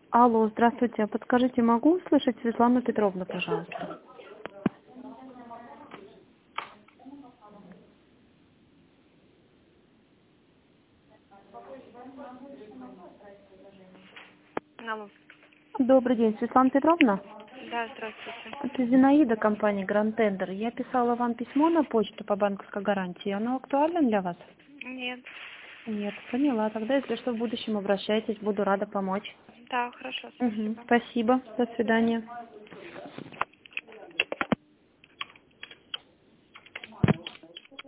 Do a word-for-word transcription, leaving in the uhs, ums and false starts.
Алло, здравствуйте. Подскажите, могу услышать Светлану Петровну, пожалуйста? Алло. Добрый день, Светлана Петровна. Да, здравствуйте. Это Зинаида, компания Grand Tender. Я писала вам письмо на почту по банковской гарантии. Оно актуально для вас? Нет. Нет, поняла. Тогда, если что, в будущем обращайтесь. Буду рада помочь. Да, хорошо, Угу. спасибо. Спасибо. До свидания.